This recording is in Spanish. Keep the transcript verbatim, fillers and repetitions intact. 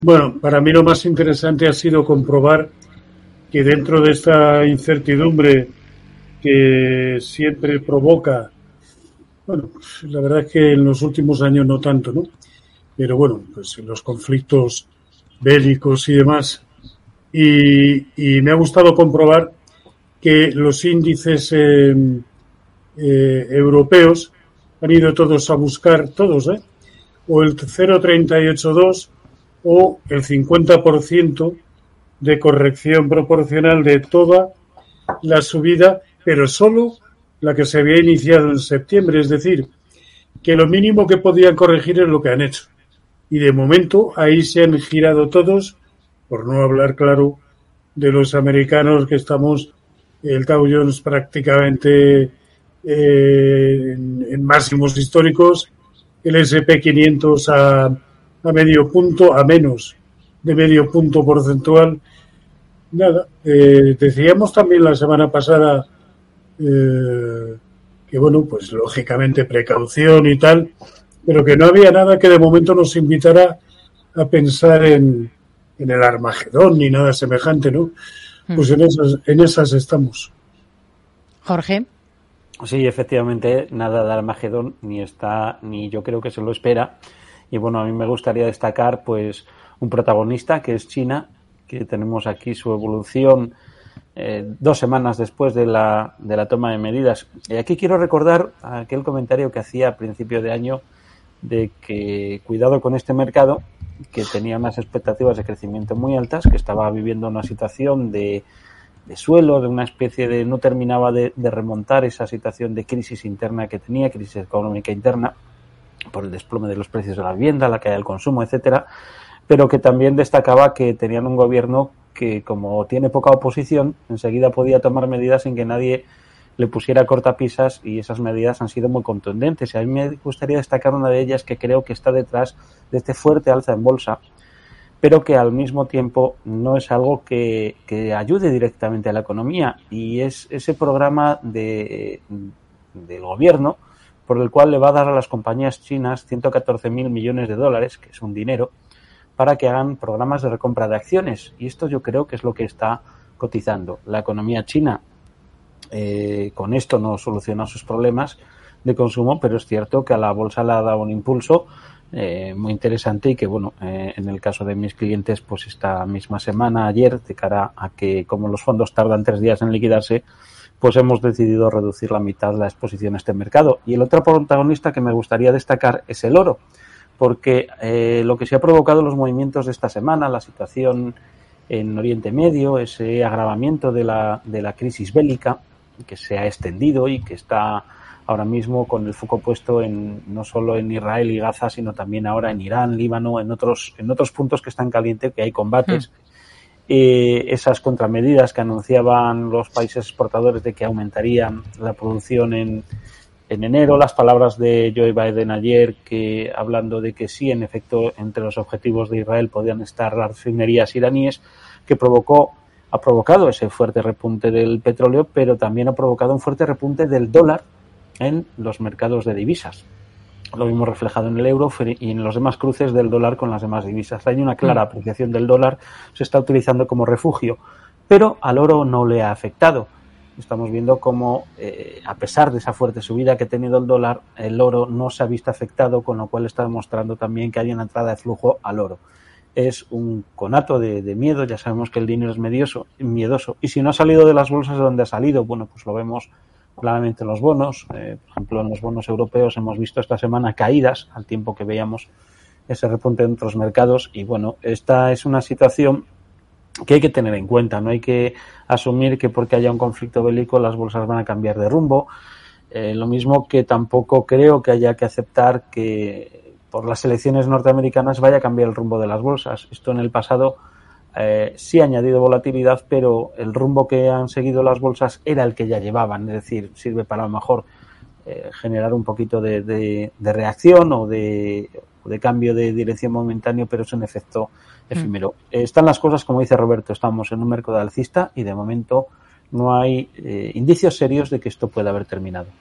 Bueno, para mí lo más interesante ha sido comprobar que dentro de esta incertidumbre que siempre provoca, bueno, pues la verdad es que en los últimos años no tanto, ¿no? Pero bueno, pues los conflictos bélicos y demás. Y, y me ha gustado comprobar que los índices eh, eh, europeos han ido todos a buscar, todos, ¿eh? O el cero coma treinta y ocho dos o el cincuenta por ciento de corrección proporcional de toda la subida, pero solo la que se había iniciado en septiembre. Es decir, que lo mínimo que podían corregir es lo que han hecho. Y de momento ahí se han girado todos, por no hablar, claro, de los americanos, que estamos, el Dow Jones prácticamente eh, en, en máximos históricos, el ese and pe quinientos a, a medio punto, a menos de medio punto porcentual. Nada, eh, decíamos también la semana pasada eh, que, bueno, pues lógicamente precaución y tal, pero que no había nada que de momento nos invitara a pensar en, en el Armagedón ni nada semejante, ¿no? Pues en esas, en esas estamos. Jorge. Sí, efectivamente, nada de Armagedón, ni está, ni yo creo que se lo espera. Y bueno, a mí me gustaría destacar pues un protagonista que es China, que tenemos aquí su evolución eh, dos semanas después de la, de la toma de medidas. Y aquí quiero recordar aquel comentario que hacía a principio de año de que cuidado con este mercado, que tenía unas expectativas de crecimiento muy altas, que estaba viviendo una situación de, de suelo, de una especie de... no terminaba de, de remontar esa situación de crisis interna que tenía, crisis económica interna, por el desplome de los precios de la vivienda, la caída del consumo, etcétera, pero que también destacaba que tenían un gobierno que, como tiene poca oposición, enseguida podía tomar medidas sin que nadie le pusiera cortapisas, y esas medidas han sido muy contundentes. Y a mí me gustaría destacar una de ellas que creo que está detrás de este fuerte alza en bolsa, pero que al mismo tiempo no es algo que, que ayude directamente a la economía, y es ese programa de, del gobierno por el cual le va a dar a las compañías chinas ciento catorce mil millones de dólares, que es un dinero, para que hagan programas de recompra de acciones. Y esto yo creo que es lo que está cotizando. La economía china eh, con esto no soluciona sus problemas de consumo, pero es cierto que a la bolsa le ha dado un impulso eh, muy interesante, y que, bueno, eh, en el caso de mis clientes, pues esta misma semana, ayer, de cara a que, como los fondos tardan tres días en liquidarse, pues hemos decidido reducir la mitad la exposición a este mercado. Y el otro protagonista que me gustaría destacar es el oro, porque eh, lo que se ha provocado los movimientos de esta semana, la situación en Oriente Medio, ese agravamiento de la, de la crisis bélica que se ha extendido y que está ahora mismo con el foco puesto en no solo en Israel y Gaza, sino también ahora en Irán, Líbano, en otros, en otros puntos que están calientes, que hay combates. Mm. Eh, esas contramedidas que anunciaban los países exportadores de que aumentarían la producción en, en enero, las palabras de Joe Biden ayer, que hablando de que sí, en efecto, entre los objetivos de Israel podían estar las refinerías iraníes, que provocó, ha provocado ese fuerte repunte del petróleo, pero también ha provocado un fuerte repunte del dólar en los mercados de divisas. Lo vimos reflejado en el euro y en los demás cruces del dólar con las demás divisas. Hay una clara apreciación del dólar, se está utilizando como refugio, pero al oro no le ha afectado. Estamos viendo cómo, eh, a pesar de esa fuerte subida que ha tenido el dólar, el oro no se ha visto afectado, con lo cual está demostrando también que hay una entrada de flujo al oro. Es un conato de, de miedo, ya sabemos que el dinero es medioso, miedoso, y si no ha salido de las bolsas de donde ha salido, bueno, pues lo vemos claramente en los bonos. Eh, por ejemplo, en los bonos europeos hemos visto esta semana caídas al tiempo que veíamos ese repunte en otros mercados, y bueno, esta es una situación que hay que tener en cuenta. No hay que asumir que porque haya un conflicto bélico las bolsas van a cambiar de rumbo. Eh, lo mismo que tampoco creo que haya que aceptar que por las elecciones norteamericanas vaya a cambiar el rumbo de las bolsas. Esto en el pasado Eh, sí ha añadido volatilidad, pero el rumbo que han seguido las bolsas era el que ya llevaban, es decir, sirve para a lo mejor eh, generar un poquito de, de, de reacción o de, de cambio de dirección momentáneo, pero es un efecto efímero. Mm. Eh, están las cosas, como dice Roberto, estamos en un mercado alcista y de momento no hay eh, indicios serios de que esto pueda haber terminado.